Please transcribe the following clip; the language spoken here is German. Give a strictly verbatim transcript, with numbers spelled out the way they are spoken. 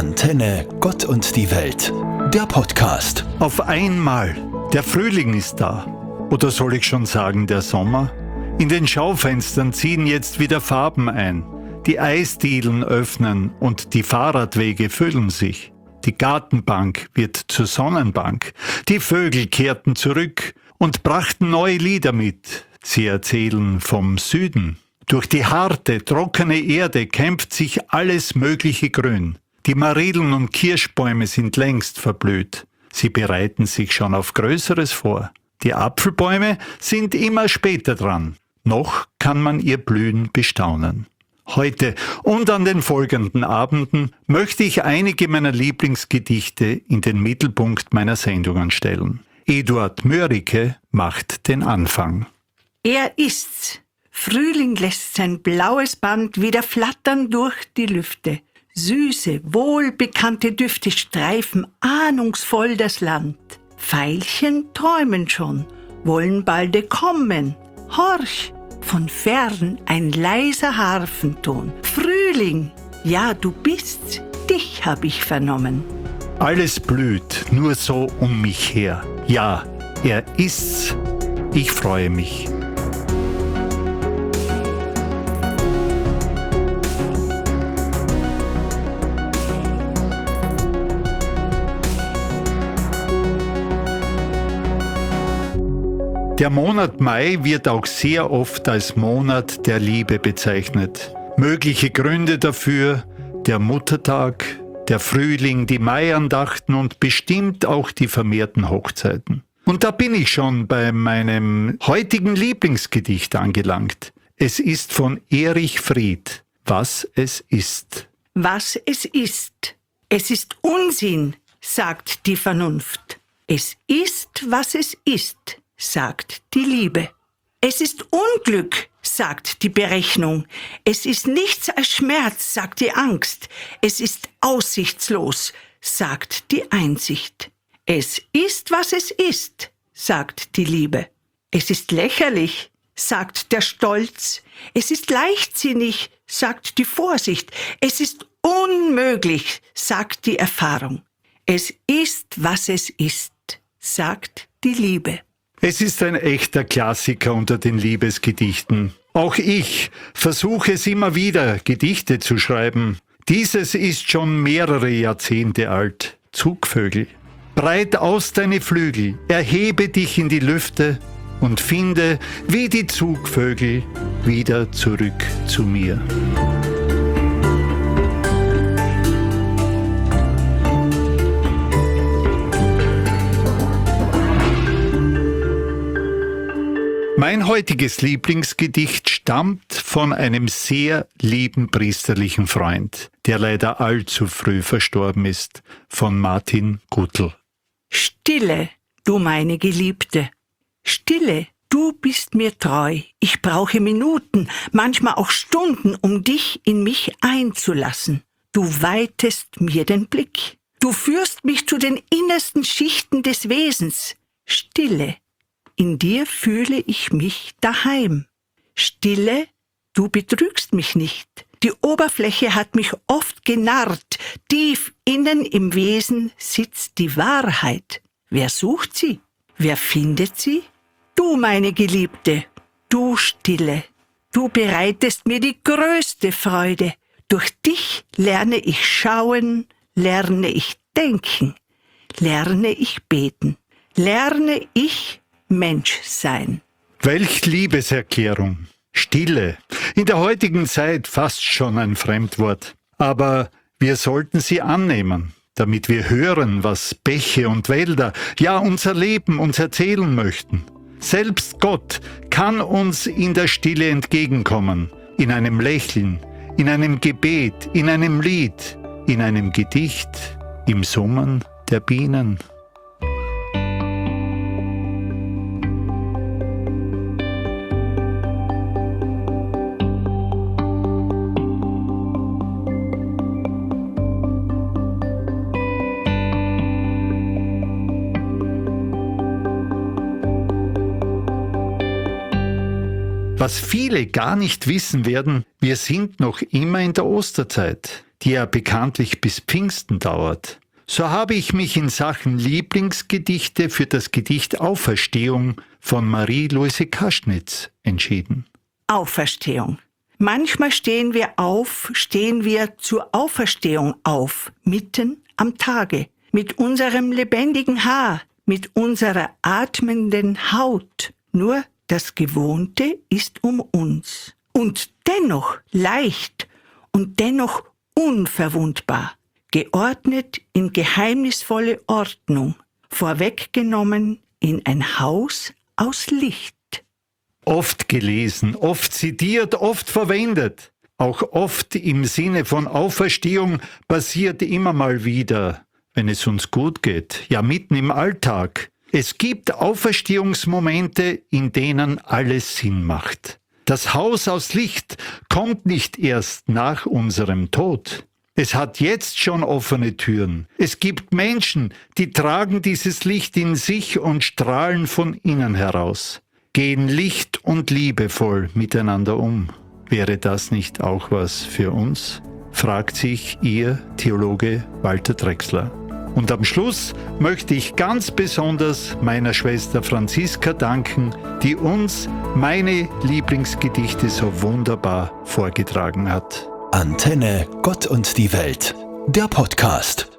Antenne Gott und die Welt, der Podcast. Auf einmal, der Frühling ist da. Oder soll ich schon sagen, der Sommer? In den Schaufenstern ziehen jetzt wieder Farben ein. Die Eisdielen öffnen und die Fahrradwege füllen sich. Die Gartenbank wird zur Sonnenbank. Die Vögel kehrten zurück und brachten neue Lieder mit. Sie erzählen vom Süden. Durch die harte, trockene Erde kämpft sich alles mögliche Grün. Die Marillen und Kirschbäume sind längst verblüht. Sie bereiten sich schon auf Größeres vor. Die Apfelbäume sind immer später dran. Noch kann man ihr Blühen bestaunen. Heute und an den folgenden Abenden möchte ich einige meiner Lieblingsgedichte in den Mittelpunkt meiner Sendungen stellen. Eduard Mörike macht den Anfang. Er ist's. Frühling lässt sein blaues Band wieder flattern durch die Lüfte. Süße, wohlbekannte Düfte streifen ahnungsvoll das Land. Veilchen träumen schon, wollen balde kommen. Horch, von fern ein leiser Harfenton. Frühling, ja du bist's, dich hab ich vernommen. Alles blüht nur so um mich her. Ja, er ist's. Ich freue mich. Der Monat Mai wird auch sehr oft als Monat der Liebe bezeichnet. Mögliche Gründe dafür: der Muttertag, der Frühling, die Maiandachten und bestimmt auch die vermehrten Hochzeiten. Und da bin ich schon bei meinem heutigen Lieblingsgedicht angelangt. Es ist von Erich Fried, Was es ist. Was es ist. Es ist Unsinn, sagt die Vernunft. Es ist, was es ist, sagt die Liebe. Es ist Unglück, sagt die Berechnung. Es ist nichts als Schmerz, sagt die Angst. Es ist aussichtslos, sagt die Einsicht. Es ist, was es ist, sagt die Liebe. Es ist lächerlich, sagt der Stolz. Es ist leichtsinnig, sagt die Vorsicht. Es ist unmöglich, sagt die Erfahrung. Es ist, was es ist, sagt die Liebe. Es ist ein echter Klassiker unter den Liebesgedichten. Auch ich versuche es immer wieder, Gedichte zu schreiben. Dieses ist schon mehrere Jahrzehnte alt. Zugvögel. Breit aus deine Flügel, erhebe dich in die Lüfte und finde, wie die Zugvögel, wieder zurück zu mir. Mein heutiges Lieblingsgedicht stammt von einem sehr lieben priesterlichen Freund, der leider allzu früh verstorben ist, von Martin Guttl. Stille, du meine Geliebte. Stille, du bist mir treu. Ich brauche Minuten, manchmal auch Stunden, um dich in mich einzulassen. Du weitest mir den Blick. Du führst mich zu den innersten Schichten des Wesens. Stille, in dir fühle ich mich daheim. Stille, du betrügst mich nicht. Die Oberfläche hat mich oft genarrt. Tief innen im Wesen sitzt die Wahrheit. Wer sucht sie? Wer findet sie? Du, meine Geliebte, du Stille. Du bereitest mir die größte Freude. Durch dich lerne ich schauen, lerne ich denken, lerne ich beten, lerne ich Mensch sein. Welch Liebeserklärung! Stille. In der heutigen Zeit fast schon ein Fremdwort. Aber wir sollten sie annehmen, damit wir hören, was Bäche und Wälder, ja unser Leben uns erzählen möchten. Selbst Gott kann uns in der Stille entgegenkommen, in einem Lächeln, in einem Gebet, in einem Lied, in einem Gedicht, im Summen der Bienen. Was viele gar nicht wissen werden, wir sind noch immer in der Osterzeit. die ja bekanntlich bis Pfingsten dauert, so habe ich mich in Sachen Lieblingsgedichte für das Gedicht Auferstehung von Marie-Louise Kaschnitz entschieden. Auferstehung. Manchmal stehen wir auf, stehen wir zur Auferstehung auf, mitten am Tage, mit unserem lebendigen Haar, mit unserer atmenden Haut. Nur das Gewohnte ist um uns. Und dennoch leicht und dennoch unverwundbar, geordnet in geheimnisvolle Ordnung, vorweggenommen in ein Haus aus Licht. Oft gelesen, oft zitiert, oft verwendet. Auch oft im Sinne von Auferstehung passiert immer mal wieder, wenn es uns gut geht, ja mitten im Alltag. Es gibt Auferstehungsmomente, in denen alles Sinn macht. Das Haus aus Licht kommt nicht erst nach unserem Tod. Es hat jetzt schon offene Türen. Es gibt Menschen, die tragen dieses Licht in sich und strahlen von innen heraus. Gehen licht- und liebevoll miteinander um. Wäre das nicht auch was für uns? Fragt sich Ihr Theologe Walter Drechsler. Und am Schluss möchte ich ganz besonders meiner Schwester Franziska danken, die uns meine Lieblingsgedichte so wunderbar vorgetragen hat. Antenne Gott und die Welt, der Podcast.